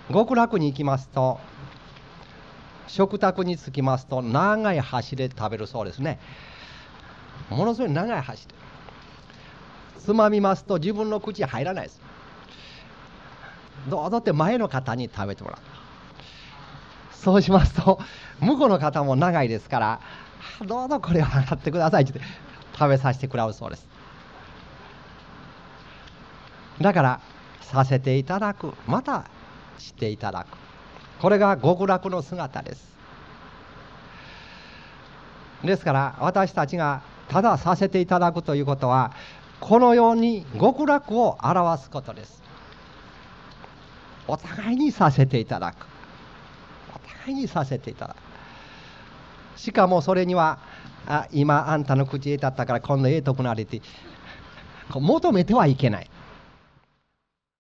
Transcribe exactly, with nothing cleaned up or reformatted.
極楽に行きますと、食卓に着きますと長い箸で食べるそうですね。ものすごい長い箸でつまみますと自分の口に入らないです。どうぞって前の方に食べてもらう。そうしますと向こうの方も長いですから、どうぞこれを払ってくださいって食べさせてくれるそうです。だからさせていただく、またしていただく、これが極楽の姿です。ですから私たちがたださせていただくということは、このように極楽を表すことです。お互いにさせていただく、お互いにさせていただく。しかもそれには、あ今あんたの口へ立ったから今度ええとこなれて求めてはいけない。